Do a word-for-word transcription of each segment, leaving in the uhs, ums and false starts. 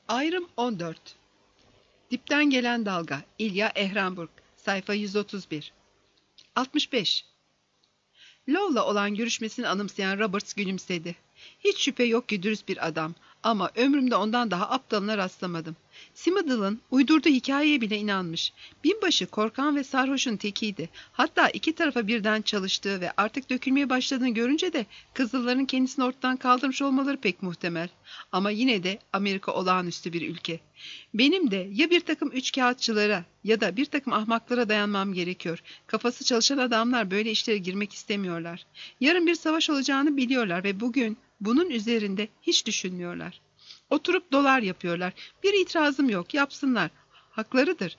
Ayrım on dört. Dipten gelen dalga. İlya Ehrenburg. Sayfa yüz otuz bir. altmış beş. Low'la olan görüşmesini anımsayan Roberts gülümsedi. Hiç şüphe yok ki dürüst bir adam. Ama ömrümde ondan daha aptalına rastlamadım. Smith'in uydurduğu hikayeye bile inanmış. Binbaşı korkan ve sarhoşun tekiydi. Hatta iki tarafa birden çalıştığı ve artık dökülmeye başladığını görünce de Kızılların kendisini ortadan kaldırmış olmaları pek muhtemel. Ama yine de Amerika olağanüstü bir ülke. Benim de ya bir takım üçkağıtçılara ya da bir takım ahmaklara dayanmam gerekiyor. Kafası çalışan adamlar böyle işlere girmek istemiyorlar. Yarın bir savaş olacağını biliyorlar ve bugün bunun üzerinde hiç düşünmüyorlar. Oturup dolar yapıyorlar. Bir itirazım yok, yapsınlar. Haklarıdır.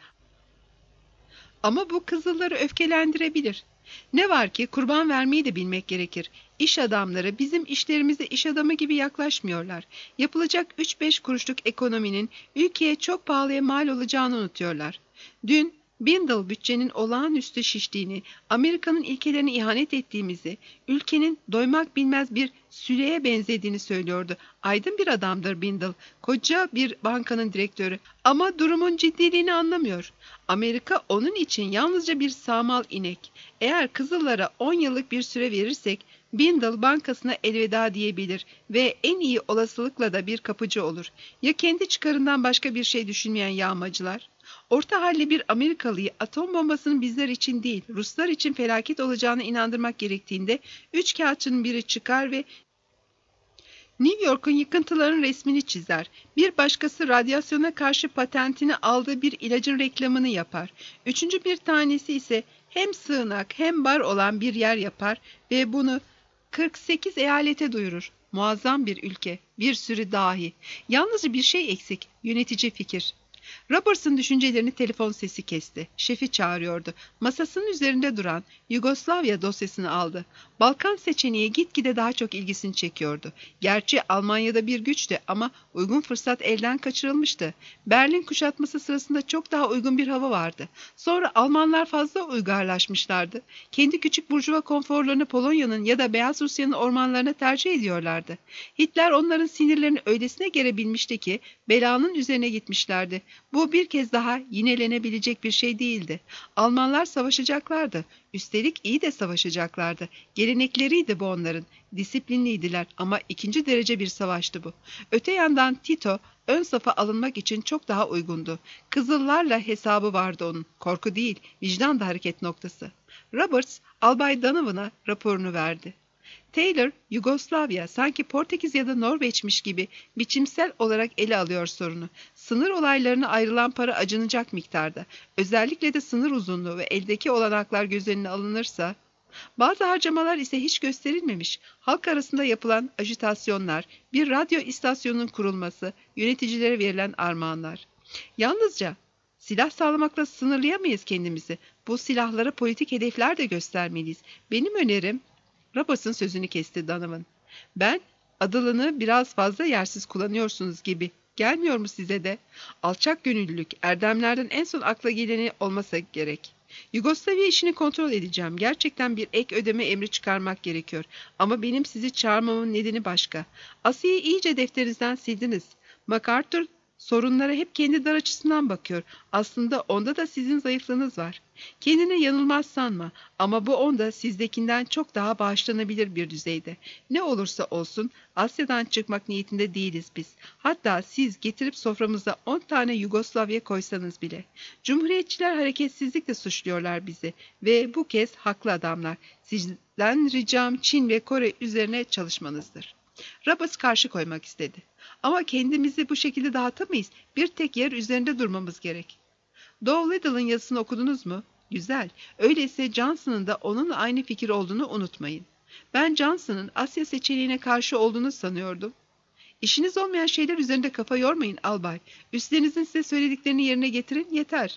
Ama bu Kızılları öfkelendirebilir. Ne var ki kurban vermeyi de bilmek gerekir. İş adamları bizim işlerimize iş adamı gibi yaklaşmıyorlar. Yapılacak üç beş kuruşluk ekonominin ülkeye çok pahalıya mal olacağını unutuyorlar. Dün Bindle bütçenin olağanüstü şiştiğini, Amerika'nın ilkelerine ihanet ettiğimizi, ülkenin doymak bilmez bir süleye benzediğini söylüyordu. Aydın bir adamdır Bindle, koca bir bankanın direktörü ama durumun ciddiliğini anlamıyor. Amerika onun için yalnızca bir sağmal inek. Eğer Kızıllara on yıllık bir süre verirsek, Bindle bankasına elveda diyebilir ve en iyi olasılıkla da bir kapıcı olur. Ya kendi çıkarından başka bir şey düşünmeyen yağmacılar? Orta halli bir Amerikalıyı atom bombasının bizler için değil, Ruslar için felaket olacağını inandırmak gerektiğinde üç kağıtçının biri çıkar ve New York'un yıkıntıların resmini çizer. Bir başkası radyasyona karşı patentini aldığı bir ilacın reklamını yapar. Üçüncü bir tanesi ise hem sığınak hem bar olan bir yer yapar ve bunu kırk sekiz eyalete duyurur. Muazzam bir ülke, bir sürü dahi. Yalnızca bir şey eksik, yönetici fikir. Roberts'ın düşüncelerini telefon sesi kesti. Şefi çağırıyordu. Masasının üzerinde duran Yugoslavya dosyasını aldı. Balkan seçeneği gitgide daha çok ilgisini çekiyordu. Gerçi Almanya'da bir güçtü ama uygun fırsat elden kaçırılmıştı. Berlin kuşatması sırasında çok daha uygun bir hava vardı. Sonra Almanlar fazla uygarlaşmışlardı. Kendi küçük burjuva konforlarını Polonya'nın ya da Beyaz Rusya'nın ormanlarına tercih ediyorlardı. Hitler onların sinirlerini öylesine gerebilmişti ki belanın üzerine gitmişlerdi. Bu bir kez daha yinelenebilecek bir şey değildi. Almanlar savaşacaklardı. Üstelik iyi de savaşacaklardı. Gelenekleriydi bu onların. Disiplinliydiler ama ikinci derece bir savaştı bu. Öte yandan Tito ön safa alınmak için çok daha uygundu. Kızıllarla hesabı vardı onun. Korku değil, vicdan da hareket noktası. Roberts, Albay Donovan'a raporunu verdi. Taylor, Yugoslavya sanki Portekiz ya da Norveç'miş gibi biçimsel olarak ele alıyor sorunu. Sınır olaylarına ayrılan para acınacak miktarda. Özellikle de sınır uzunluğu ve eldeki olanaklar göz önüne alınırsa, bazı harcamalar ise hiç gösterilmemiş. Halk arasında yapılan ajitasyonlar, bir radyo istasyonunun kurulması, yöneticilere verilen armağanlar. Yalnızca silah sağlamakla sınırlayamayız kendimizi. Bu silahlara politik hedefler de göstermeliyiz. Benim önerim, Roberts'ın sözünü kesti Donovan. Ben, adılını biraz fazla yersiz kullanıyorsunuz gibi. Gelmiyor mu size de? Alçak gönüllülük, erdemlerden en son akla geleni olmasa gerek. Yugoslavya işini kontrol edeceğim. Gerçekten bir ek ödeme emri çıkarmak gerekiyor. Ama benim sizi çağırmamın nedeni başka. Asya'yı iyice defterinizden sildiniz. MacArthur sorunlara hep kendi dar açısından bakıyor. Aslında onda da sizin zayıflığınız var. Kendine yanılmaz sanma ama bu onda sizdekinden çok daha bağışlanabilir bir düzeyde. Ne olursa olsun Asya'dan çıkmak niyetinde değiliz biz. Hatta siz getirip soframıza on tane Yugoslavya koysanız bile. Cumhuriyetçiler hareketsizlikle suçluyorlar bizi ve bu kez haklı adamlar. Sizden ricam Çin ve Kore üzerine çalışmanızdır. Roberts karşı koymak istedi. Ama kendimizi bu şekilde dağıtamayız. Bir tek yer üzerinde durmamız gerek. Dow Little'ın yazısını okudunuz mu? Güzel. Öyleyse Johnson'ın da onunla aynı fikir olduğunu unutmayın. Ben Johnson'ın Asya seçeneğine karşı olduğunu sanıyordum. İşiniz olmayan şeyler üzerinde kafa yormayın albay. Üstlerinizin size söylediklerini yerine getirin yeter.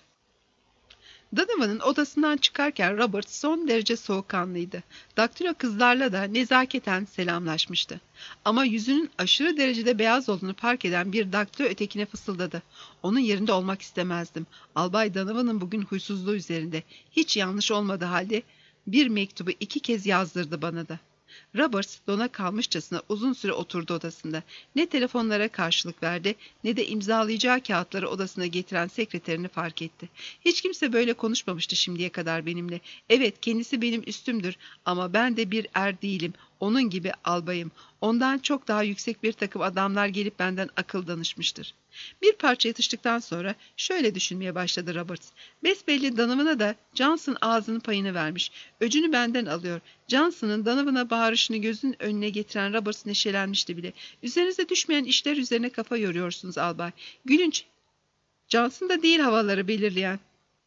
Donovan'ın odasından çıkarken Robert son derece soğukkanlıydı. Daktilo kızlarla da nezaketen selamlaşmıştı. Ama yüzünün aşırı derecede beyaz olduğunu fark eden bir daktilo ötekine fısıldadı. Onun yerinde olmak istemezdim. Albay Donovan'ın bugün huysuzluğu üzerinde. Hiç yanlış olmadığı halde bir mektubu iki kez yazdırdı bana da. Roberts dona kalmışçasına uzun süre oturdu odasında. Ne telefonlara karşılık verdi ne de imzalayacağı kağıtları odasına getiren sekreterini fark etti. Hiç kimse böyle konuşmamıştı şimdiye kadar benimle. Evet, kendisi benim üstümdür ama ben de bir er değilim. Onun gibi albayım. Ondan çok daha yüksek bir takım adamlar gelip benden akıl danışmıştır. Bir parça yatıştıktan sonra şöyle düşünmeye başladı Roberts. Besbelli Donovan'a da Johnson ağzının payını vermiş. Öcünü benden alıyor. Johnson'ın Donovan'a bağırışını gözün önüne getiren Roberts neşelenmişti bile. Üzerinize düşmeyen işler üzerine kafa yoruyorsunuz albay. Gülünç. Johnson da değil havaları belirleyen.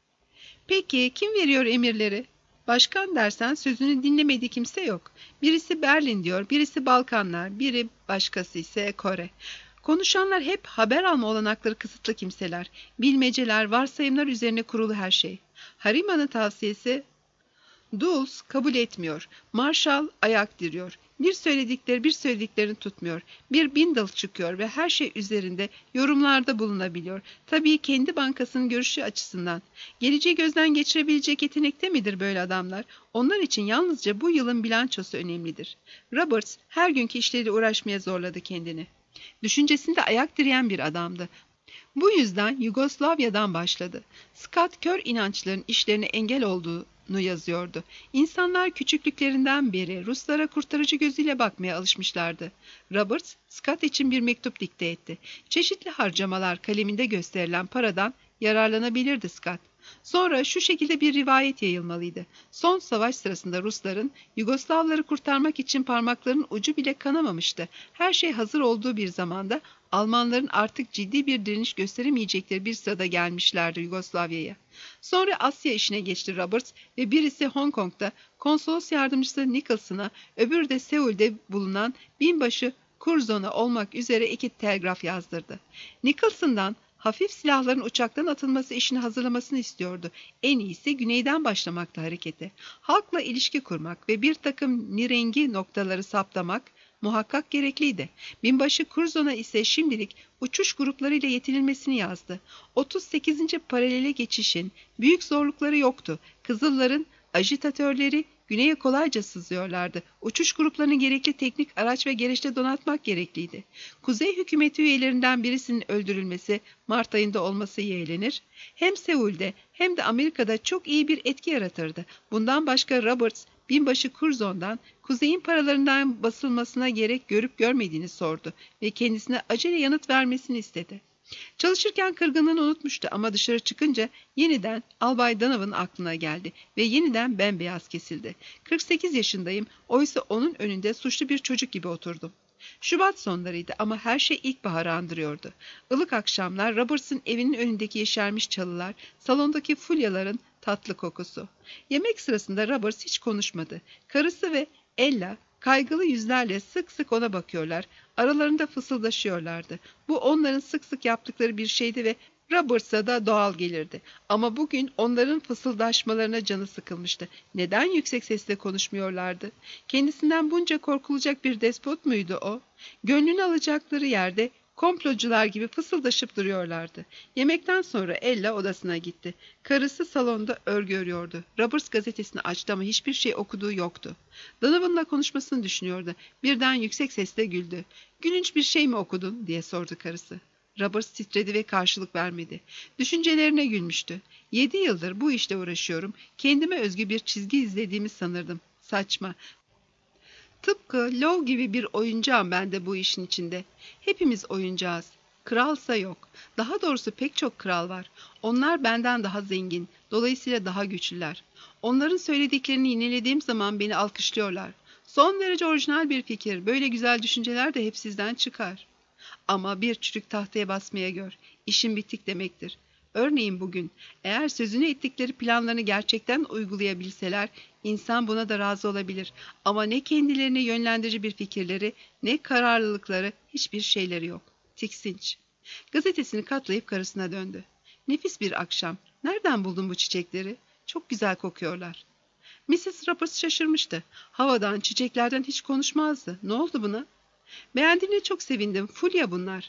Peki kim veriyor emirleri? Başkan dersen sözünü dinlemediği kimse yok. Birisi Berlin diyor, birisi Balkanlar, biri başkası ise Kore. Konuşanlar hep haber alma olanakları kısıtlı kimseler. Bilmeceler, varsayımlar üzerine kurulu her şey. Harima'nın tavsiyesi Dulles kabul etmiyor. Marshall ayak diriyor. Bir söyledikleri bir söylediklerini tutmuyor. Bir Bindle çıkıyor ve her şey üzerinde yorumlarda bulunabiliyor. Tabii kendi bankasının görüşü açısından. Geleceği gözden geçirebilecek yetenekte midir böyle adamlar? Onlar için yalnızca bu yılın bilançosu önemlidir. Roberts her günkü işleriyle uğraşmaya zorladı kendini. Düşüncesinde ayak direyen bir adamdı. Bu yüzden Yugoslavya'dan başladı. Scott kör inançların işlerine engel olduğunu yazıyordu. İnsanlar küçüklüklerinden beri Ruslara kurtarıcı gözüyle bakmaya alışmışlardı. Roberts, Scott için bir mektup dikte etti. Çeşitli harcamalar kaleminde gösterilen paradan yararlanabilirdi Scott. Sonra şu şekilde bir rivayet yayılmalıydı. Son savaş sırasında Rusların Yugoslavları kurtarmak için parmaklarının ucu bile kanamamıştı. Her şey hazır olduğu bir zamanda Almanların artık ciddi bir direniş gösteremeyecekleri bir sırada gelmişlerdi Yugoslavya'ya. Sonra Asya işine geçti Roberts ve birisi Hong Kong'da konsolos yardımcısı Nicholson'a, öbürü de Seul'de bulunan binbaşı Curzon'a olmak üzere iki telgraf yazdırdı. Nicholson'dan hafif silahların uçaktan atılması işini hazırlamasını istiyordu. En iyisi güneyden başlamakta harekete. Halkla ilişki kurmak ve bir takım nirengi noktaları saptamak muhakkak gerekliydi. Binbaşı Curzon'a ise şimdilik uçuş gruplarıyla yetinilmesini yazdı. otuz sekizinci paralele geçişin büyük zorlukları yoktu. Kızılların ajitatörleri güneye kolayca sızıyorlardı. Uçuş gruplarını gerekli teknik araç ve gereçle donatmak gerekliydi. Kuzey hükümeti üyelerinden birisinin öldürülmesi Mart ayında olması yeğlenir. Hem Seul'de hem de Amerika'da çok iyi bir etki yaratırdı. Bundan başka Roberts, binbaşı Curzon'dan kuzeyin paralarından basılmasına gerek görüp görmediğini sordu ve kendisine acele yanıt vermesini istedi. Çalışırken kırgınlığını unutmuştu ama dışarı çıkınca yeniden Albay Donovan aklına geldi ve yeniden bembeyaz kesildi. kırk sekiz yaşındayım, oysa onun önünde suçlu bir çocuk gibi oturdum. Şubat sonlarıydı ama her şey ilkbaharı andırıyordu. Ilık akşamlar, Roberts'ın evinin önündeki yeşermiş çalılar, salondaki fulyaların tatlı kokusu. Yemek sırasında Roberts hiç konuşmadı. Karısı ve Ella kaygılı yüzlerle sık sık ona bakıyorlar, aralarında fısıldaşıyorlardı. Bu onların sık sık yaptıkları bir şeydi ve Roberts'a da doğal gelirdi. Ama bugün onların fısıldaşmalarına canı sıkılmıştı. Neden yüksek sesle konuşmuyorlardı? Kendisinden bunca korkulacak bir despot muydu o? Gönlünü alacakları yerde komplocular gibi fısıldaşıp duruyorlardı. Yemekten sonra Ella odasına gitti. Karısı salonda örgü örüyordu. Roberts gazetesini açtı ama hiçbir şey okuduğu yoktu. Donovan'la konuşmasını düşünüyordu. Birden yüksek sesle güldü. "Gülünç bir şey mi okudun?" diye sordu karısı. Roberts titredi ve karşılık vermedi. Düşüncelerine gülmüştü. Yedi yıldır bu işle uğraşıyorum. Kendime özgü bir çizgi izlediğimi sanırdım. Saçma. Tıpkı Low gibi bir oyuncağım ben de bu işin içinde. Hepimiz oyuncağız. Kralsa yok. Daha doğrusu pek çok kral var. Onlar benden daha zengin, dolayısıyla daha güçlüler. Onların söylediklerini yinelediğim zaman beni alkışlıyorlar. Son derece orijinal bir fikir. Böyle güzel düşünceler de hep sizden çıkar. Ama bir çürük tahtaya basmaya gör. İşin bittik demektir. Örneğin bugün, eğer sözünü ettikleri planlarını gerçekten uygulayabilseler, insan buna da razı olabilir. Ama ne kendilerine yönlendirici bir fikirleri, ne kararlılıkları, hiçbir şeyleri yok. Tiksinç. Gazetesini katlayıp karısına döndü. Nefis bir akşam. Nereden buldun bu çiçekleri? Çok güzel kokuyorlar. missis Roberts şaşırmıştı. Havadan, çiçeklerden hiç konuşmazdı. Ne oldu buna? Beğendiğine çok sevindim. Fulya bunlar.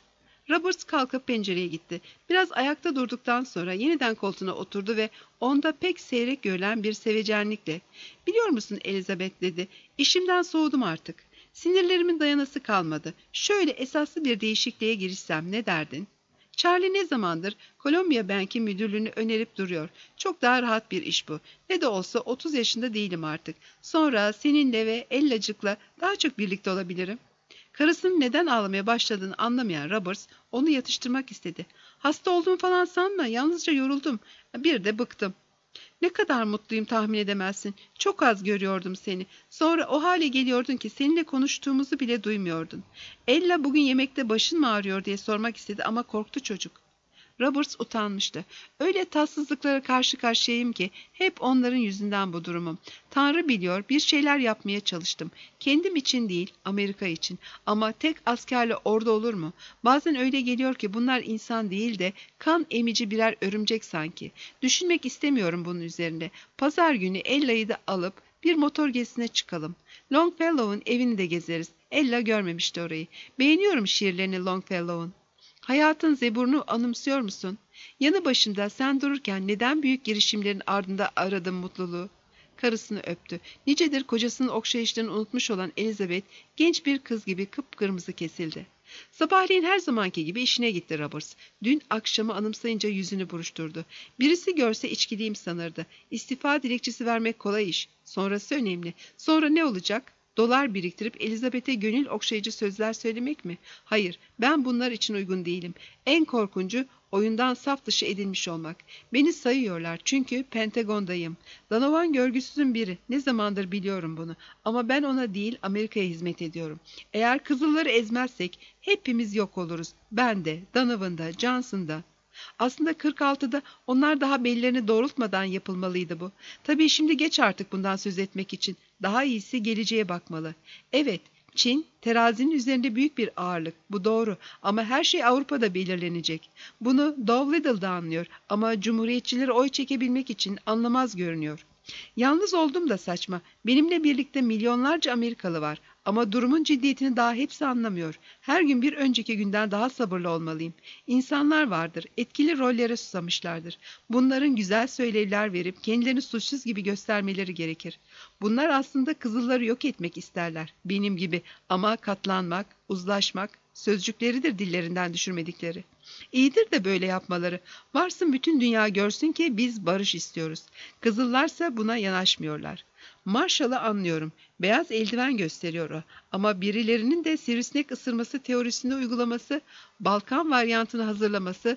Roberts kalkıp pencereye gitti. Biraz ayakta durduktan sonra yeniden koltuğuna oturdu ve onda pek seyrek görülen bir sevecenlikle ''Biliyor musun Elizabeth?'' dedi. ''İşimden soğudum artık. Sinirlerimin dayanası kalmadı. Şöyle esaslı bir değişikliğe girişsem ne derdin?'' Charlie ne zamandır Columbia Bank'in müdürlüğünü önerip duruyor. Çok daha rahat bir iş bu. Ne de olsa otuz yaşında değilim artık. Sonra seninle ve Ellacık'la daha çok birlikte olabilirim. Karısının neden ağlamaya başladığını anlamayan Roberts onu yatıştırmak istedi. Hasta olduğumu falan sanma, yalnızca yoruldum. Bir de bıktım. Ne kadar mutluyum tahmin edemezsin. Çok az görüyordum seni. Sonra o hale geliyordun ki seninle konuştuğumuzu bile duymuyordun. Ella bugün yemekte başın mı ağrıyor diye sormak istedi ama korktu çocuk. Roberts utanmıştı. Öyle tatsızlıklara karşı karşıyayım ki hep onların yüzünden bu durumum. Tanrı biliyor, bir şeyler yapmaya çalıştım. Kendim için değil, Amerika için. Ama tek askerle orada olur mu? Bazen öyle geliyor ki bunlar insan değil de kan emici birer örümcek sanki. Düşünmek istemiyorum bunun üzerinde. Pazar günü Ella'yı da alıp bir motor gezisine çıkalım. Longfellow'un evini de gezeriz. Ella görmemişti orayı. Beğeniyorum şiirlerini Longfellow'un. Hayatın zeburunu anımsıyor musun? Yanı başında sen dururken neden büyük girişimlerin ardında aradım mutluluğu? Karısını öptü. Nicedir kocasının okşayışlarını unutmuş olan Elizabeth genç bir kız gibi kıpkırmızı kesildi. Sabahleyin her zamanki gibi işine gitti Roberts. Dün akşamı anımsayınca yüzünü buruşturdu. Birisi görse içkiliyim sanırdı. İstifa dilekçesi vermek kolay iş. Sonrası önemli. Sonra ne olacak? Dolar biriktirip Elizabeth'e gönül okşayıcı sözler söylemek mi? Hayır, ben bunlar için uygun değilim. En korkuncu oyundan saf dışı edilmiş olmak. Beni sayıyorlar çünkü Pentagon'dayım. Donovan görgüsüzün biri. Ne zamandır biliyorum bunu. Ama ben ona değil Amerika'ya hizmet ediyorum. Eğer Kızılları ezmezsek hepimiz yok oluruz. Ben de, Donovan da, Johnson da. Aslında kırk altıda onlar daha bellerini doğrultmadan yapılmalıydı bu. Tabii şimdi geç artık bundan söz etmek için. Daha iyisi geleceğe bakmalı. Evet, Çin terazinin üzerinde büyük bir ağırlık. Bu doğru ama her şey Avrupa'da belirlenecek. Bunu Doolittle da anlıyor ama cumhuriyetçileri oy çekebilmek için anlamaz görünüyor. Yalnız oldum da saçma. Benimle birlikte milyonlarca Amerikalı var. Ama durumun ciddiyetini daha hepsi anlamıyor. Her gün bir önceki günden daha sabırlı olmalıyım. İnsanlar vardır, etkili rollere susamışlardır. Bunların güzel söylevler verip kendilerini suçsuz gibi göstermeleri gerekir. Bunlar aslında Kızılları yok etmek isterler, benim gibi. Ama katlanmak, uzlaşmak, sözcükleridir dillerinden düşürmedikleri. İyidir de böyle yapmaları. Varsın bütün dünya görsün ki biz barış istiyoruz. Kızıllarsa buna yanaşmıyorlar. Marshall'ı anlıyorum. Beyaz eldiven gösteriyor o. Ama birilerinin de sivrisinek ısırması teorisini uygulaması, Balkan varyantını hazırlaması,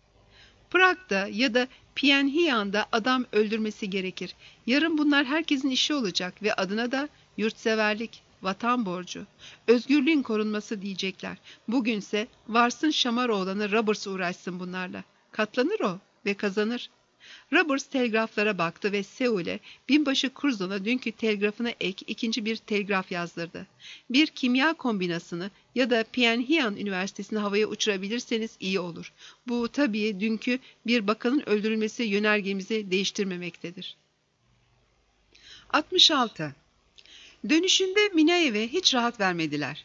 Prag'da ya da Pyongyang'da adam öldürmesi gerekir. Yarın bunlar herkesin işi olacak ve adına da yurtseverlik, vatan borcu, özgürlüğün korunması diyecekler. Bugünse varsın Şamaroğlan'ı Roberts uğraşsın bunlarla. Katlanır o ve kazanır. Roberts telgraflara baktı ve Seul'e binbaşı Curzon'a dünkü telgrafına ek ikinci bir telgraf yazdırdı. Bir kimya kombinasını ya da Pyongyang Üniversitesi'ni havaya uçurabilirseniz iyi olur. Bu tabii dünkü bir bakanın öldürülmesi yönergemizi değiştirmemektedir. altmış altı. Dönüşünde Minayev'e hiç rahat vermediler.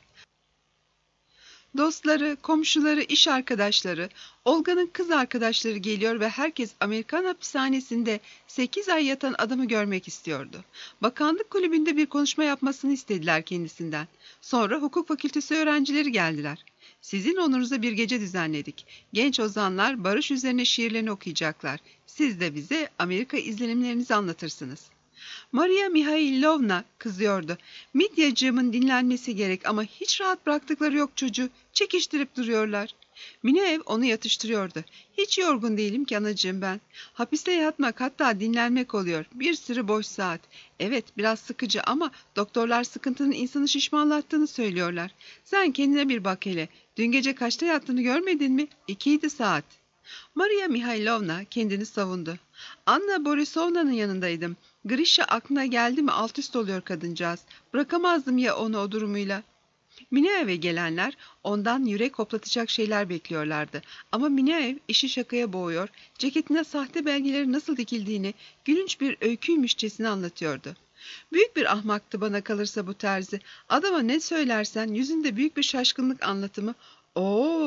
Dostları, komşuları, iş arkadaşları, Olga'nın kız arkadaşları geliyor ve herkes Amerikan hapishanesinde sekiz ay yatan adamı görmek istiyordu. Bakanlık kulübünde bir konuşma yapmasını istediler kendisinden. Sonra hukuk fakültesi öğrencileri geldiler. Sizin onurunuza bir gece düzenledik. Genç ozanlar barış üzerine şiirlerini okuyacaklar. Siz de bize Amerika izlenimlerinizi anlatırsınız. Maria Mihailovna kızıyordu. Midyacığımın dinlenmesi gerek ama hiç rahat bıraktıkları yok çocuğu. Çekiştirip duruyorlar. Mineev onu yatıştırıyordu. Hiç yorgun değilim ki anacığım ben. Hapiste yatmak hatta dinlenmek oluyor. Bir sürü boş saat. Evet biraz sıkıcı ama doktorlar sıkıntının insanı şişmanlattığını söylüyorlar. Sen kendine bir bak hele. Dün gece kaçta yattığını görmedin mi? İkiydi saat. Maria Mihailovna kendini savundu. Anna Borisovna'nın yanındaydım. Grisha aklına geldi mi alt üst oluyor kadıncağız. Bırakamazdım ya onu o durumuyla. Minaev'e gelenler ondan yürek hoplatacak şeyler bekliyorlardı. Ama Minaev işi şakaya boğuyor, ceketine sahte belgelerin nasıl dikildiğini gülünç bir öyküymüşçesine anlatıyordu. Büyük bir ahmaktı bana kalırsa bu terzi. Adama ne söylersen yüzünde büyük bir şaşkınlık anlatımı. Oo,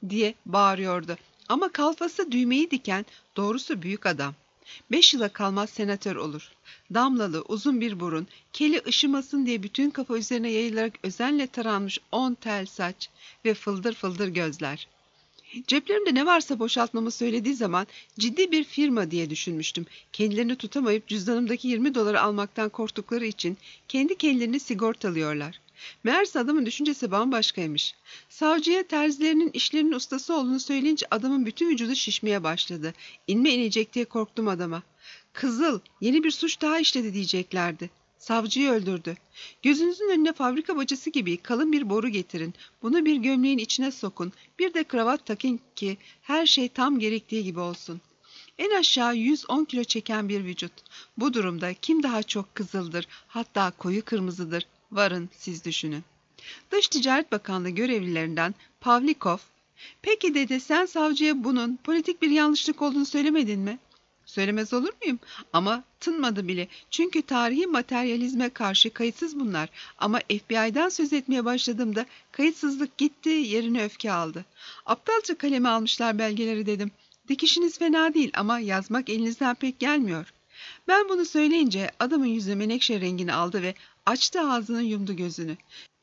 diye bağırıyordu. Ama kalfası düğmeyi diken, doğrusu büyük adam. Beş yıla kalmaz senatör olur. Damlalı, uzun bir burun, keli ışımasın diye bütün kafa üzerine yayılarak özenle taranmış on tel saç ve fıldır fıldır gözler. Ceplerimde ne varsa boşaltmamı söylediği zaman ciddi bir firma diye düşünmüştüm. Kendilerini tutamayıp cüzdanımdaki yirmi doları almaktan korktukları için kendi kendilerini sigortalıyorlar. Meğerse adamın düşüncesi bambaşkaymış. Savcıya terzilerinin işlerinin ustası olduğunu söyleyince adamın bütün vücudu şişmeye başladı. İnme inecek diye korktum adama. Kızıl, yeni bir suç daha işledi diyeceklerdi. Savcıyı öldürdü. Gözünüzün önüne fabrika bacası gibi kalın bir boru getirin. Bunu bir gömleğin içine sokun. Bir de kravat takın ki her şey tam gerektiği gibi olsun. En aşağı yüz on kilo çeken bir vücut. Bu durumda kim daha çok kızıldır, hatta koyu kırmızıdır? Varın siz düşünün. Dış Ticaret Bakanlığı görevlilerinden Pavlikov, "Peki," dedi, "sen savcıya bunun politik bir yanlışlık olduğunu söylemedin mi?" "Söylemez olur muyum? Ama tınmadı bile. Çünkü tarihi materyalizme karşı kayıtsız bunlar. Ama F B I'den söz etmeye başladığımda kayıtsızlık gitti, yerine öfke aldı. Aptalca kaleme almışlar belgeleri," dedim. "Dikişiniz fena değil ama yazmak elinizden pek gelmiyor." Ben bunu söyleyince adamın yüzü menekşe rengini aldı ve açtı ağzını, yumdu gözünü.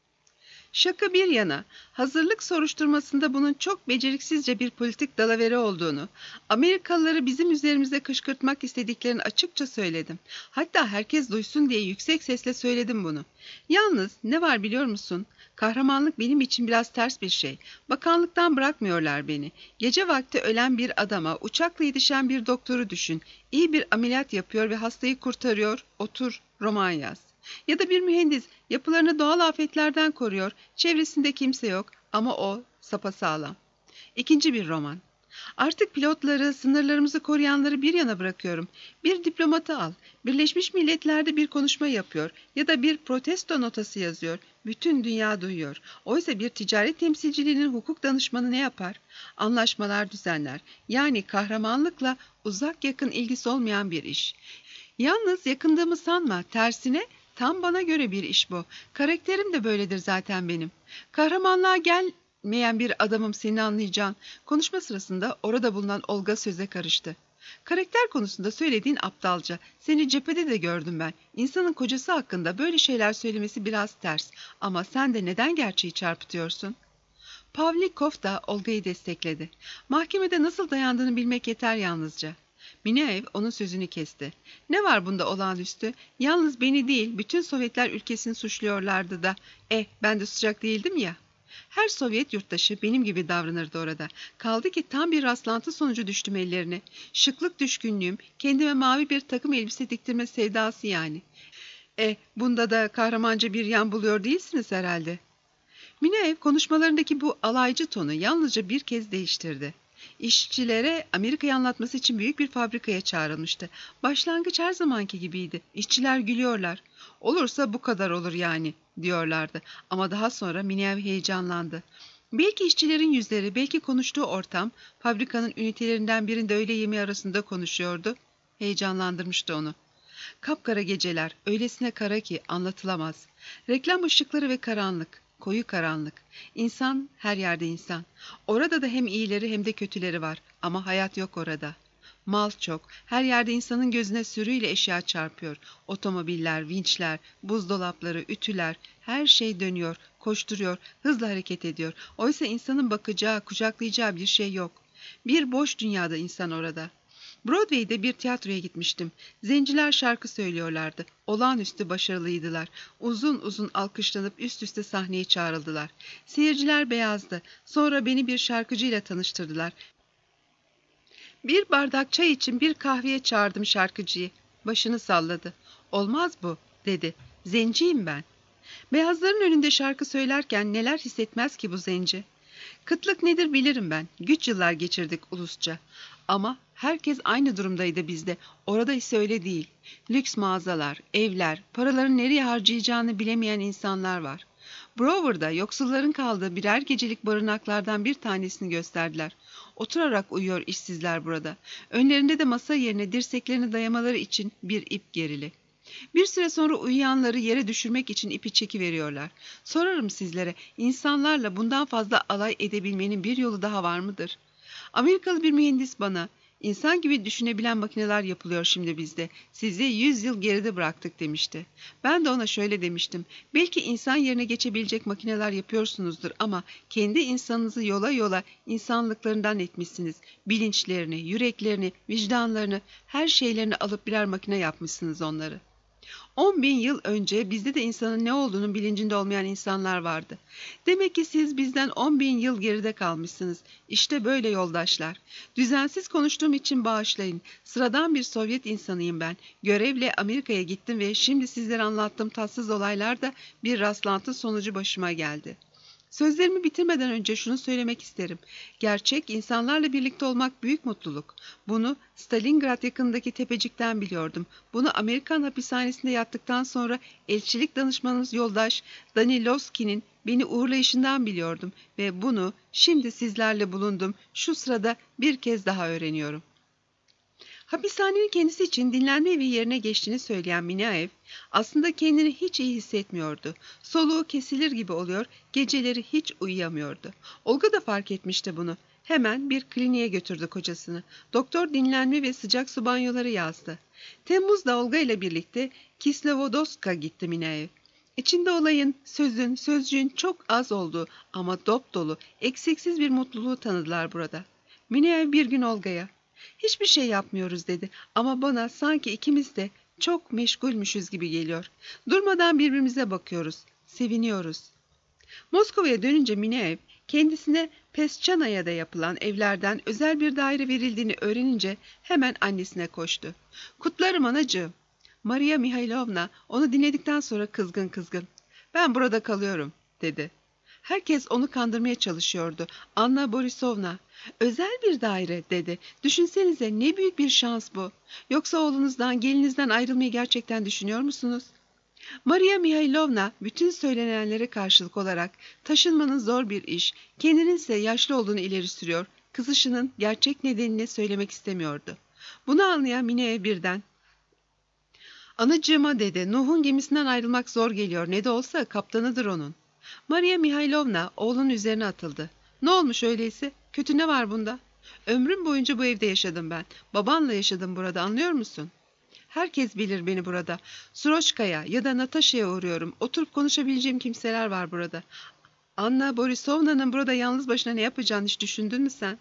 Şaka bir yana, hazırlık soruşturmasında bunun çok beceriksizce bir politik dalavere olduğunu, Amerikalıları bizim üzerimize kışkırtmak istediklerini açıkça söyledim. Hatta herkes duysun diye yüksek sesle söyledim bunu. Yalnız ne var biliyor musun? Kahramanlık benim için biraz ters bir şey. Bakanlıktan bırakmıyorlar beni. Gece vakti ölen bir adama, uçakla yetişen bir doktoru düşün. İyi bir ameliyat yapıyor ve hastayı kurtarıyor. Otur, roman yaz. Ya da bir mühendis yapılarını doğal afetlerden koruyor, çevresinde kimse yok ama o sapasağlam. İkinci bir roman. Artık pilotları, sınırlarımızı koruyanları bir yana bırakıyorum. Bir diplomatı al, Birleşmiş Milletler'de bir konuşma yapıyor ya da bir protesto notası yazıyor. Bütün dünya duyuyor. Oysa bir ticaret temsilciliğinin hukuk danışmanı ne yapar? Anlaşmalar düzenler. Yani kahramanlıkla uzak yakın ilgisi olmayan bir iş. Yalnız yakındığımı sanma, tersine tam bana göre bir iş bu. Karakterim de böyledir zaten benim. Kahramanlığa gelmeyen bir adamım, seni anlayacağın. Konuşma sırasında orada bulunan Olga söze karıştı. Karakter konusunda söylediğin aptalca. Seni cephede de gördüm ben. İnsanın kocası hakkında böyle şeyler söylemesi biraz ters. Ama sen de neden gerçeği çarpıtıyorsun? Pavlikov da Olga'yı destekledi. Mahkemede nasıl dayandığını bilmek yeter yalnızca. Minaev onun sözünü kesti. Ne var bunda olağanüstü? Yalnız beni değil, bütün Sovyetler ülkesini suçluyorlardı da. Eh, ben de sıcak değildim ya. Her Sovyet yurttaşı benim gibi davranırdı orada. Kaldı ki tam bir rastlantı sonucu düştüm ellerine. Şıklık düşkünlüğüm, kendime mavi bir takım elbise diktirme sevdası yani. Eh, bunda da kahramanca bir yan buluyor değilsiniz herhalde. Minaev konuşmalarındaki bu alaycı tonu yalnızca bir kez değiştirdi. İşçilere Amerika'yı anlatması için büyük bir fabrikaya çağrılmıştı. Başlangıç her zamanki gibiydi. İşçiler gülüyorlar. Olursa bu kadar olur yani, diyorlardı. Ama daha sonra Minaev heyecanlandı. Belki işçilerin yüzleri, belki konuştuğu ortam, fabrikanın ünitelerinden birinde öğle yemeği arasında konuşuyordu. Heyecanlandırmıştı onu. Kapkara geceler, öylesine kara ki anlatılamaz. Reklam ışıkları ve karanlık. Koyu karanlık. İnsan, her yerde insan. Orada da hem iyileri hem de kötüleri var. Ama hayat yok orada. Mal çok. Her yerde insanın gözüne sürüyle eşya çarpıyor. Otomobiller, vinçler, buzdolapları, ütüler. Her şey dönüyor, koşturuyor, hızla hareket ediyor. Oysa insanın bakacağı, kucaklayacağı bir şey yok. Bir boş dünyada insan orada. Broadway'de bir tiyatroya gitmiştim. Zenciler şarkı söylüyorlardı. Olağanüstü başarılıydılar. Uzun uzun alkışlanıp üst üste sahneye çağrıldılar. Seyirciler beyazdı. Sonra beni bir şarkıcıyla tanıştırdılar. Bir bardak çay için bir kahveye çağırdım şarkıcıyı. Başını salladı. "Olmaz bu," dedi. "Zenciyim ben." Beyazların önünde şarkı söylerken neler hissetmez ki bu zenci? Kıtlık nedir bilirim ben. Güç yıllar geçirdik ulusça. Ama herkes aynı durumdaydı bizde. Orada ise öyle değil. Lüks mağazalar, evler, paraların nereye harcayacağını bilemeyen insanlar var. Brovard'da yoksulların kaldığı birer gecelik barınaklardan bir tanesini gösterdiler. Oturarak uyuyor işsizler burada. Önlerinde de masa yerine dirseklerini dayamaları için bir ip gerili. Bir süre sonra uyuyanları yere düşürmek için ipi çekiveriyorlar. Sorarım sizlere, insanlarla bundan fazla alay edebilmenin bir yolu daha var mıdır? Amerikalı bir mühendis bana, insan gibi düşünebilen makineler yapılıyor şimdi bizde. Sizi yüz yıl geride bıraktık demişti. Ben de ona şöyle demiştim. Belki insan yerine geçebilecek makineler yapıyorsunuzdur ama kendi insanınızı yola yola insanlıklarından etmişsiniz. Bilinçlerini, yüreklerini, vicdanlarını, her şeylerini alıp birer makine yapmışsınız onları. On bin yıl önce bizde de insanın ne olduğunun bilincinde olmayan insanlar vardı. Demek ki siz bizden on bin yıl geride kalmışsınız. İşte böyle yoldaşlar. Düzensiz konuştuğum için bağışlayın. Sıradan bir Sovyet insanıyım ben. Görevle Amerika'ya gittim ve şimdi sizlere anlattığım tatsız olaylar da bir rastlantı sonucu başıma geldi. Sözlerimi bitirmeden önce şunu söylemek isterim. Gerçek, insanlarla birlikte olmak büyük mutluluk. Bunu Stalingrad yakınındaki tepecikten biliyordum. Bunu Amerikan hapishanesinde yattıktan sonra elçilik danışmanımız yoldaş Danilowski'nin beni uğurlayışından biliyordum. Ve bunu şimdi sizlerle bulundum. Şu sırada bir kez daha öğreniyorum. Hapishanenin kendisi için dinlenme evi yerine geçtiğini söyleyen Minaev, aslında kendini hiç iyi hissetmiyordu. Soluğu kesilir gibi oluyor, geceleri hiç uyuyamıyordu. Olga da fark etmişti bunu. Hemen bir kliniğe götürdü kocasını. Doktor dinlenme ve sıcak su banyoları yazdı. Temmuz'da Olga ile birlikte Kislovodsk'a gitti Minaev. İçinde olayın, sözün, sözcüğün çok az olduğu ama dop dolu, eksiksiz bir mutluluğu tanıdılar burada. Minaev bir gün Olga'ya, "Hiçbir şey yapmıyoruz," dedi. "Ama bana sanki ikimiz de çok meşgulmüşüz gibi geliyor. Durmadan birbirimize bakıyoruz, seviniyoruz." Moskova'ya dönünce Mineev, kendisine Pesçanaya'da yapılan evlerden özel bir daire verildiğini öğrenince hemen annesine koştu. "Kutlarım anacığım." Maria Mihailovna onu dinledikten sonra kızgın kızgın, "Ben burada kalıyorum," dedi. Herkes onu kandırmaya çalışıyordu. Anna Borisovna, "Özel bir daire," dedi. "Düşünsenize ne büyük bir şans bu. Yoksa oğlunuzdan, gelinizden ayrılmayı gerçekten düşünüyor musunuz?" Maria Mihailovna bütün söylenenlere karşılık olarak taşınmanın zor bir iş, kendinin ise yaşlı olduğunu ileri sürüyor, kızışının gerçek nedenini söylemek istemiyordu. Bunu anlayan Mine'ye birden, "Anacığıma," dedi, "Nuh'un gemisinden ayrılmak zor geliyor, ne de olsa kaptanıdır onun." Maria Mihailovna oğlunun üzerine atıldı. "Ne olmuş öyleyse? Kötü ne var bunda? Ömrüm boyunca bu evde yaşadım ben. Babanla yaşadım burada, anlıyor musun? Herkes bilir beni burada. Suroçka'ya ya da Natasha'ya uğruyorum. Oturup konuşabileceğim kimseler var burada. Anna Borisovna'nın burada yalnız başına ne yapacağını hiç düşündün mü sen?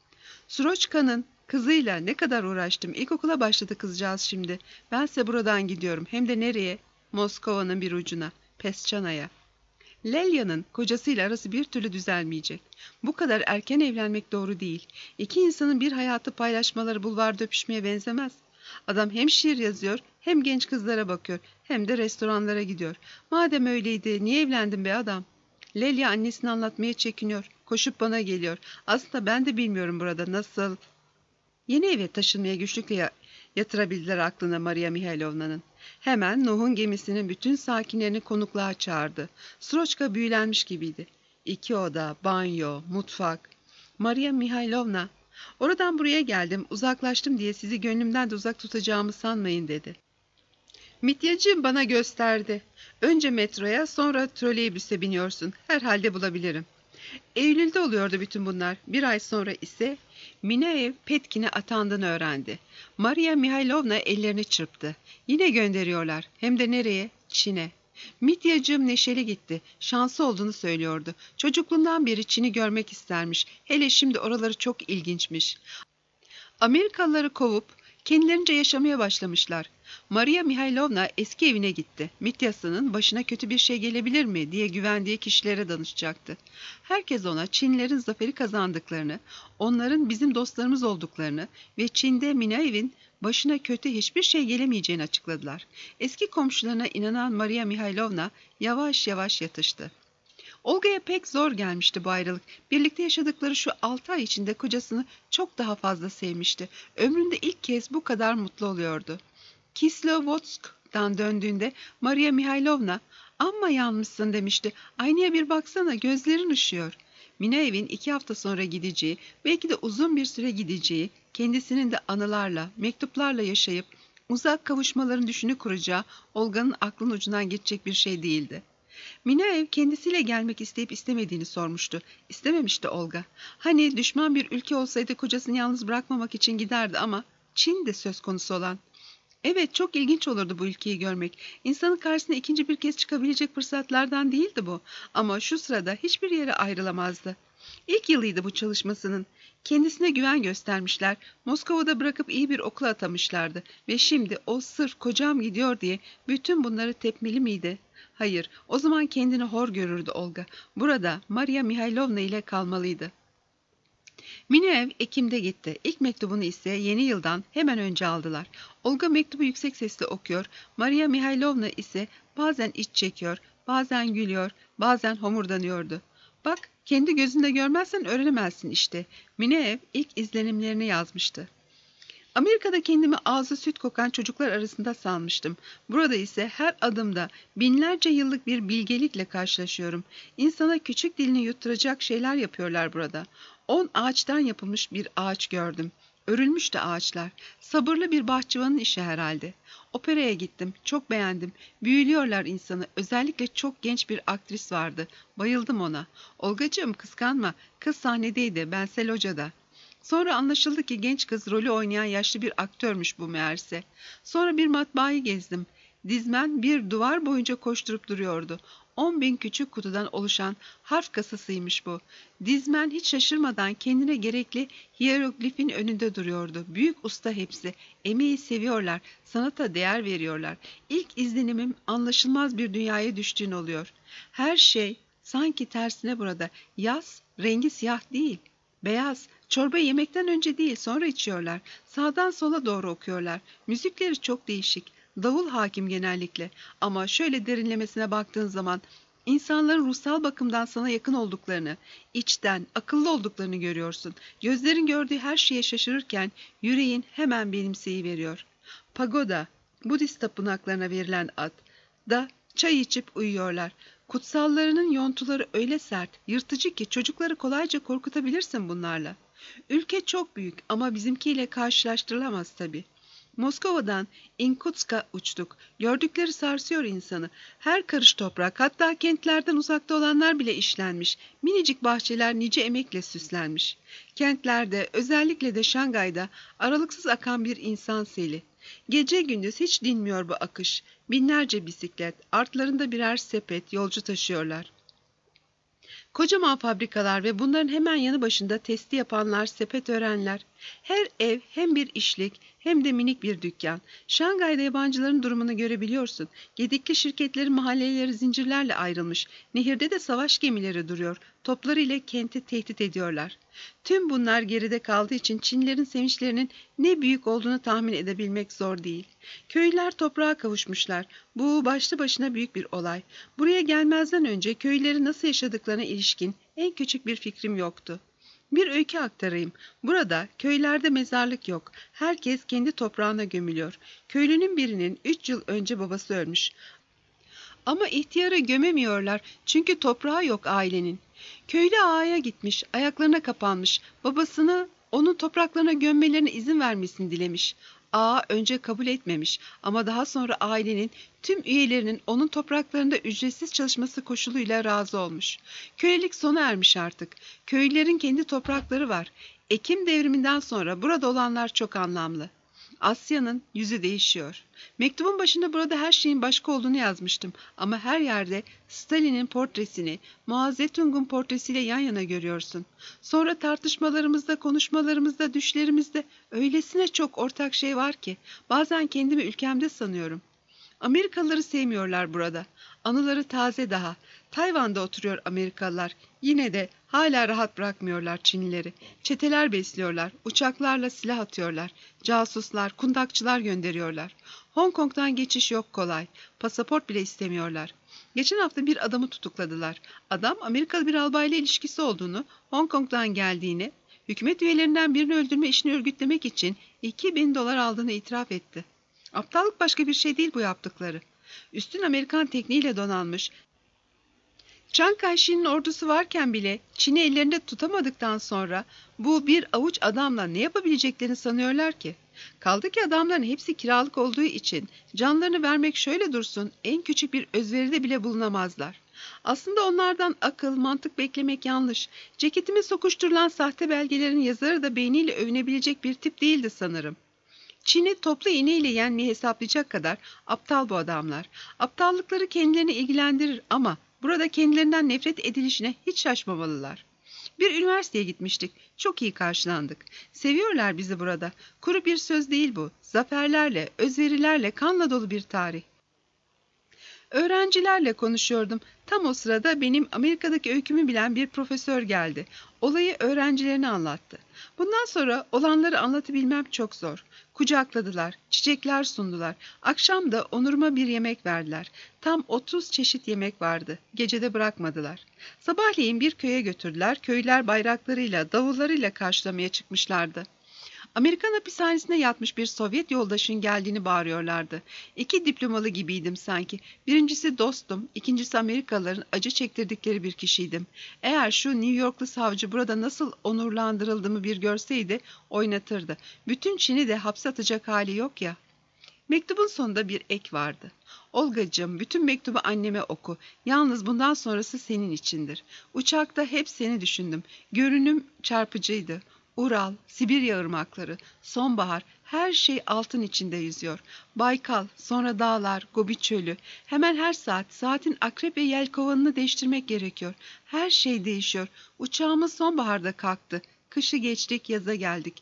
Suroçka'nın kızıyla ne kadar uğraştım. İlkokula başladı kızcağız şimdi. Bense buradan gidiyorum. Hem de nereye? Moskova'nın bir ucuna. Pesçana'ya. Lelya'nın kocasıyla arası bir türlü düzelmeyecek. Bu kadar erken evlenmek doğru değil. İki insanın bir hayatı paylaşmaları bulvarda öpüşmeye benzemez. Adam hem şiir yazıyor, hem genç kızlara bakıyor, hem de restoranlara gidiyor. Madem öyleydi, niye evlendin be adam? Lelya annesini anlatmaya çekiniyor. Koşup bana geliyor. Aslında ben de bilmiyorum burada nasıl... Yeni eve taşınmaya güçlükle yatırabildiler aklına Maria Mihailovna'nın. Hemen Nuh'un gemisinin bütün sakinlerini konukluğa çağırdı. Sroçka büyülenmiş gibiydi. İki oda, banyo, mutfak. Maria Mihailovna, "Oradan buraya geldim, uzaklaştım diye sizi gönlümden de uzak tutacağımı sanmayın," dedi. "Mityacığım bana gösterdi. Önce metroya, sonra troleybüse biniyorsun. Herhalde bulabilirim." Eylül'de oluyordu bütün bunlar. Bir ay sonra ise Minaev Petkin'e atandığını öğrendi. Maria Mihailovna ellerini çırptı. "Yine gönderiyorlar. Hem de nereye? Çin'e." Mityacığım neşeli gitti. Şansı olduğunu söylüyordu. Çocukluğundan beri Çin'i görmek istermiş. Hele şimdi oraları çok ilginçmiş. Amerikalıları kovup kendilerince yaşamaya başlamışlar. Maria Mihailovna eski evine gitti. Mityasının başına kötü bir şey gelebilir mi diye güvendiği kişilere danışacaktı. Herkes ona Çinlilerin zaferi kazandıklarını, onların bizim dostlarımız olduklarını ve Çin'de Minaev'in başına kötü hiçbir şey gelemeyeceğini açıkladılar. Eski komşularına inanan Maria Mihailovna yavaş yavaş yatıştı. Olga'ya pek zor gelmişti bu ayrılık. Birlikte yaşadıkları şu altı ay içinde kocasını çok daha fazla sevmişti. Ömründe ilk kez bu kadar mutlu oluyordu. Kislovodsk'tan döndüğünde Maria Mihailovna, "Amma yanmışsın," demişti. "Aynaya bir baksana, gözlerin ışıyor." Minaev'in iki hafta sonra gideceği, belki de uzun bir süre gideceği, kendisinin de anılarla, mektuplarla yaşayıp Uzak kavuşmaların düşünü kuracağı Olga'nın aklın ucundan geçecek bir şey değildi. Minaev kendisiyle gelmek isteyip istemediğini sormuştu. İstememişti Olga. Hani düşman bir ülke olsaydı kocasını yalnız bırakmamak için giderdi ama Çin de söz konusu olan. Evet, çok ilginç olurdu bu ülkeyi görmek. İnsanın karşısına ikinci bir kez çıkabilecek fırsatlardan değildi bu. Ama şu sırada hiçbir yere ayrılamazdı. İlk yılıydı bu çalışmasının. Kendisine güven göstermişler, Moskova'da bırakıp iyi bir okula atamışlardı ve şimdi o sırf kocam gidiyor diye bütün bunları tepmeli miydi? Hayır, o zaman kendini hor görürdü Olga. Burada Maria Mihailovna ile kalmalıydı. Mineev Ekim'de gitti. İlk mektubunu ise yeni yıldan hemen önce aldılar. Olga mektubu yüksek sesle okuyor, Maria Mihailovna ise bazen iç çekiyor, bazen gülüyor, bazen homurdanıyordu. Bak, kendi gözünde görmezsen öğrenemezsin işte. Mineev ilk izlenimlerini yazmıştı. Amerika'da kendimi ağzı süt kokan çocuklar arasında sanmıştım. Burada ise her adımda binlerce yıllık bir bilgelikle karşılaşıyorum. İnsana küçük dilini yutturacak şeyler yapıyorlar burada. On ağaçtan yapılmış bir ağaç gördüm. Örülmüş de ağaçlar. Sabırlı bir bahçıvanın işi herhalde. Operaya gittim. Çok beğendim. Büyülüyorlar insanı. Özellikle çok genç bir aktris vardı. Bayıldım ona. Olgacığım, kıskanma. Kız sahnedeydi. Bense locada. Sonra anlaşıldı ki genç kız rolü oynayan yaşlı bir aktörmüş bu meğerse. Sonra bir matbaayı gezdim. Dizmen bir duvar boyunca koşturup duruyordu. On bin küçük kutudan oluşan harf kasasıymış bu. Dizmen hiç şaşırmadan kendine gerekli hieroglifin önünde duruyordu. Büyük usta hepsi. Emeği seviyorlar, sanata değer veriyorlar. İlk izlenimim anlaşılmaz bir dünyaya düştüğün oluyor. Her şey sanki tersine burada. Yaz, rengi siyah değil. Beyaz, çorba yemekten önce değil sonra içiyorlar. Sağdan sola doğru okuyorlar. Müzikleri çok değişik. Davul hakim genellikle. Ama şöyle derinlemesine baktığın zaman insanların ruhsal bakımdan sana yakın olduklarını, içten, akıllı olduklarını görüyorsun. Gözlerin gördüğü her şeye şaşırırken yüreğin hemen benimseyiveriyor. Pagoda, Budist tapınaklarına verilen ad da çay içip uyuyorlar. Kutsallarının yontuları öyle sert, yırtıcı ki çocukları kolayca korkutabilirsin bunlarla. Ülke çok büyük ama bizimkiyle karşılaştırılamaz tabii. Moskova'dan Inkutsk'a uçtuk. Gördükleri sarsıyor insanı. Her karış toprak, hatta kentlerden uzakta olanlar bile işlenmiş. Minicik bahçeler nice emekle süslenmiş. Kentlerde, özellikle de Şangay'da aralıksız akan bir insan seli. Gece gündüz hiç dinmiyor bu akış. Binlerce bisiklet, artlarında birer sepet, yolcu taşıyorlar. Kocaman fabrikalar ve bunların hemen yanı başında testi yapanlar, sepet örenler. Her ev hem bir işlik hem de minik bir dükkan. Şangay'da yabancıların durumunu görebiliyorsun. Gedikli şirketlerin mahalleleri zincirlerle ayrılmış. Nehirde de savaş gemileri duruyor. Topları ile kenti tehdit ediyorlar. Tüm bunlar geride kaldığı için Çinlilerin sevinçlerinin ne büyük olduğunu tahmin edebilmek zor değil. Köylüler toprağa kavuşmuşlar. Bu başlı başına büyük bir olay. Buraya gelmezden önce köylülerin nasıl yaşadıklarına ilişkin en küçük bir fikrim yoktu. Bir öykü aktarayım. Burada köylerde mezarlık yok. Herkes kendi toprağına gömülüyor. Köylünün birinin üç yıl önce babası ölmüş. Ama ihtiyarı gömemiyorlar çünkü toprağı yok ailenin. Köylü ağaya gitmiş, ayaklarına kapanmış, babasını onun topraklarına gömmelerine izin vermesini dilemiş. Ağa önce kabul etmemiş ama daha sonra ailenin tüm üyelerinin onun topraklarında ücretsiz çalışması koşuluyla razı olmuş. Kölelik sona ermiş artık. Köylülerin kendi toprakları var. Ekim devriminden sonra burada olanlar çok anlamlı. Asya'nın yüzü değişiyor. Mektubun başında burada her şeyin başka olduğunu yazmıştım ama her yerde Stalin'in portresini, Mao Zedong'un portresiyle yan yana görüyorsun. Sonra tartışmalarımızda, konuşmalarımızda, düşlerimizde öylesine çok ortak şey var ki bazen kendimi ülkemde sanıyorum. Amerikalıları sevmiyorlar burada. Anıları taze daha. Tayvan'da oturuyor Amerikalılar. Yine de hala rahat bırakmıyorlar Çinlileri. Çeteler besliyorlar. Uçaklarla silah atıyorlar. Casuslar, kundakçılar gönderiyorlar. Hong Kong'dan geçiş yok kolay. Pasaport bile istemiyorlar. Geçen hafta bir adamı tutukladılar. Adam Amerikalı bir albayla ilişkisi olduğunu, Hong Kong'dan geldiğini, hükümet üyelerinden birini öldürme işini örgütlemek için iki bin dolar aldığını itiraf etti. Aptallık başka bir şey değil bu yaptıkları. Üstün Amerikan tekniğiyle donanmış, Chiang Kai-shek'in ordusu varken bile Çin'i ellerinde tutamadıktan sonra bu bir avuç adamla ne yapabileceklerini sanıyorlar ki? Kaldı ki adamların hepsi kiralık olduğu için canlarını vermek şöyle dursun en küçük bir özveride bile bulunamazlar. Aslında onlardan akıl, mantık beklemek yanlış. Ceketime sokuşturulan sahte belgelerin yazarı da beyniyle övünebilecek bir tip değildi sanırım. Çin'i toplu iğneyle yenmeyi hesaplayacak kadar aptal bu adamlar. Aptallıkları kendilerini ilgilendirir ama burada kendilerinden nefret edilişine hiç şaşmamalılar. Bir üniversiteye gitmiştik. Çok iyi karşılandık. Seviyorlar bizi burada. Kuru bir söz değil bu. Zaferlerle, özverilerle, kanla dolu bir tarih. Öğrencilerle konuşuyordum. Tam o sırada benim Amerika'daki öykümü bilen bir profesör geldi. Olayı öğrencilerine anlattı. Bundan sonra olanları anlatabilmem çok zor. Kucakladılar, çiçekler sundular. Akşam da onuruma bir yemek verdiler. Tam otuz çeşit yemek vardı. Gecede bırakmadılar. Sabahleyin bir köye götürdüler. Köylüler bayraklarıyla, davullarıyla karşılamaya çıkmışlardı. Amerikan hapishanesine yatmış bir Sovyet yoldaşın geldiğini bağırıyorlardı. İki diplomalı gibiydim sanki. Birincisi dostum, ikincisi Amerikalıların acı çektirdikleri bir kişiydim. Eğer şu New Yorklu savcı burada nasıl onurlandırıldığımı bir görseydi oynatırdı. Bütün Çin'i de hapse atacak hali yok ya. Mektubun sonunda bir ek vardı. Olgacığım, bütün mektubu anneme oku. Yalnız bundan sonrası senin içindir. Uçakta hep seni düşündüm. Görünüm çarpıcıydı. Ural, Sibirya ırmakları, sonbahar, her şey altın içinde yüzüyor. Baykal, sonra dağlar, Gobi çölü. Hemen her saat, saatin akrep ve yelkovanını değiştirmek gerekiyor. Her şey değişiyor. Uçağımız sonbaharda kalktı. Kışı geçtik, yaza geldik.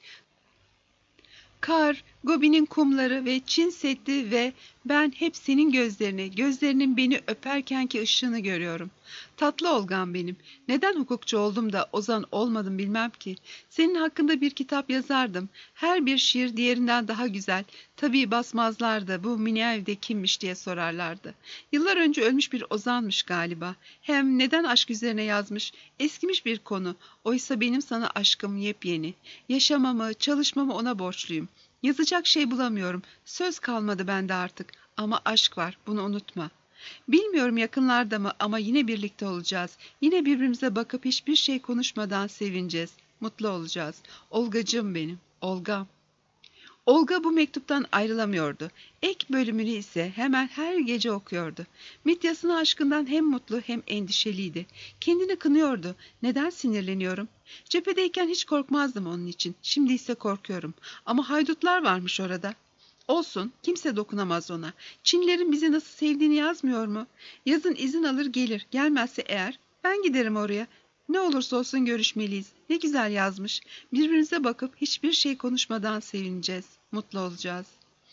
Kar, Gobi'nin kumları ve Çin Seddi ve ben hep senin gözlerini, gözlerinin beni öperkenki ışığını görüyorum. Tatlı Olgam benim. Neden hukukçu oldum da ozan olmadım bilmem ki. Senin hakkında bir kitap yazardım. Her bir şiir diğerinden daha güzel. Tabii basmazlardı bu Mineev'de kimmiş diye sorarlardı. Yıllar önce ölmüş bir ozanmış galiba. Hem neden aşk üzerine yazmış? Eskimiş bir konu. Oysa benim sana aşkım yepyeni. Yaşamamı, çalışmamı ona borçluyum. Yazacak şey bulamıyorum. Söz kalmadı bende artık. Ama aşk var, bunu unutma. Bilmiyorum yakınlarda mı ama yine birlikte olacağız. Yine birbirimize bakıp hiçbir şey konuşmadan sevineceğiz. Mutlu olacağız. Olgacığım benim, Olgam. Olga bu mektuptan ayrılamıyordu. Ek bölümünü ise hemen her gece okuyordu. Mityasına aşkından hem mutlu hem endişeliydi. Kendini kınıyordu. Neden sinirleniyorum? Cephedeyken hiç korkmazdım onun için. Şimdi ise korkuyorum. Ama haydutlar varmış orada. Olsun, kimse dokunamaz ona. Çinlerin bizi nasıl sevdiğini yazmıyor mu? Yazın izin alır gelir. Gelmezse eğer ben giderim oraya. Ne olursa olsun görüşmeliyiz. Ne güzel yazmış. Birbirimize bakıp hiçbir şey konuşmadan sevineceğiz. Mutlu olacağız.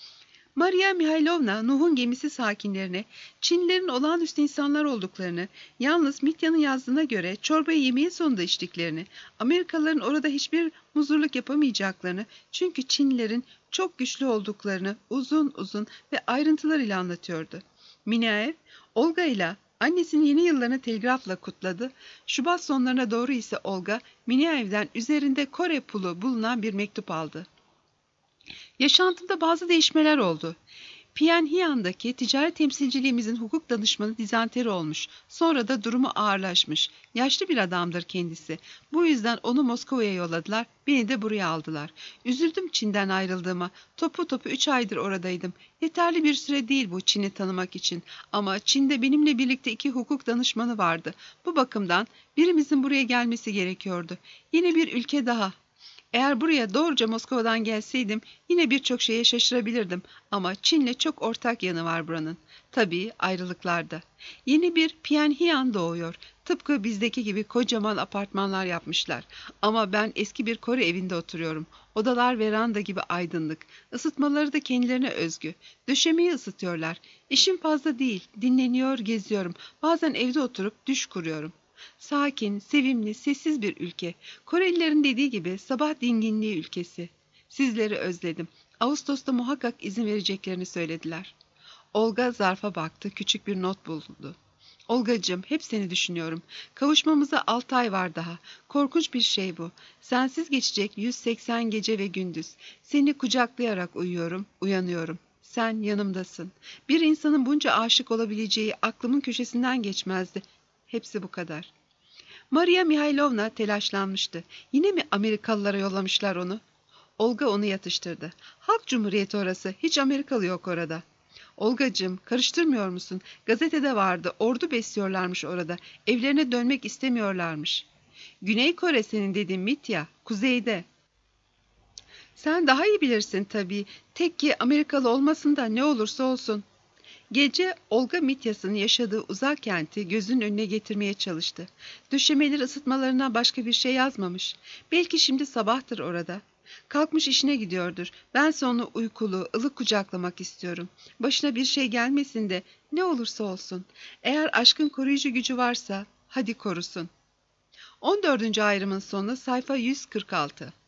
Maria Mihailovna, Nuh'un gemisi sakinlerine Çinlilerin olağanüstü insanlar olduklarını, yalnız Mitya'nın yazdığına göre çorbayı yemeğin sonunda içtiklerini, Amerikalıların orada hiçbir muzurluk yapamayacaklarını, çünkü Çinlilerin çok güçlü olduklarını uzun uzun ve ayrıntılarıyla anlatıyordu. Minaev, Olga ile annesinin yeni yıllarını telgrafla kutladı. Şubat sonlarına doğru ise Olga, Minaev'den üzerinde Kore pulu bulunan bir mektup aldı. Yaşantımda bazı değişmeler oldu. Pyongyang'daki ticaret temsilciliğimizin hukuk danışmanı dizanteri olmuş. Sonra da durumu ağırlaşmış. Yaşlı bir adamdır kendisi. Bu yüzden onu Moskova'ya yolladılar. Beni de buraya aldılar. Üzüldüm Çin'den ayrıldığıma. Topu topu üç aydır oradaydım. Yeterli bir süre değil bu Çin'i tanımak için. Ama Çin'de benimle birlikte iki hukuk danışmanı vardı. Bu bakımdan birimizin buraya gelmesi gerekiyordu. Yine bir ülke daha. Eğer buraya doğruca Moskova'dan gelseydim yine birçok şeye şaşırabilirdim ama Çin'le çok ortak yanı var buranın. Tabii ayrılıklarda. Yeni bir Pyongyang doğuyor. Tıpkı bizdeki gibi kocaman apartmanlar yapmışlar. Ama ben eski bir Kore evinde oturuyorum. Odalar veranda gibi aydınlık. Isıtmaları da kendilerine özgü. Döşemeyi ısıtıyorlar. İşim fazla değil. Dinleniyor, geziyorum. Bazen evde oturup düş kuruyorum. Sakin, sevimli, sessiz bir ülke. Korelilerin dediği gibi sabah dinginliği ülkesi. Sizleri özledim. Ağustos'ta muhakkak izin vereceklerini söylediler. Olga zarfa baktı, küçük bir not buldu. Olgacığım, hep seni düşünüyorum. Kavuşmamıza altı ay var daha. Korkunç bir şey bu. Sensiz geçecek yüz seksen gece ve gündüz. Seni kucaklayarak uyuyorum, uyanıyorum. Sen yanımdasın. Bir insanın bunca aşık olabileceği aklımın köşesinden geçmezdi. Hepsi bu kadar. Maria Mihailovna telaşlanmıştı. Yine mi Amerikalılara yollamışlar onu? Olga onu yatıştırdı. Halk Cumhuriyeti orası. Hiç Amerikalı yok orada. Olgacığım, karıştırmıyor musun? Gazetede vardı. Ordu besliyorlarmış orada. Evlerine dönmek istemiyorlarmış. Güney Kore senin dediğin Mitya. Kuzeyde. Sen daha iyi bilirsin tabii. Tek ki Amerikalı olmasın da ne olursa olsun. Gece Olga Mityas'ın yaşadığı uzak kenti gözünün önüne getirmeye çalıştı. Döşemeleri ısıtmalarından başka bir şey yazmamış. Belki şimdi sabahtır orada. Kalkmış işine gidiyordur. Bense onu uykulu, ılık kucaklamak istiyorum. Başına bir şey gelmesin de ne olursa olsun. Eğer aşkın koruyucu gücü varsa hadi korusun. on dördüncü ayrımın sonu sayfa yüz kırk altı.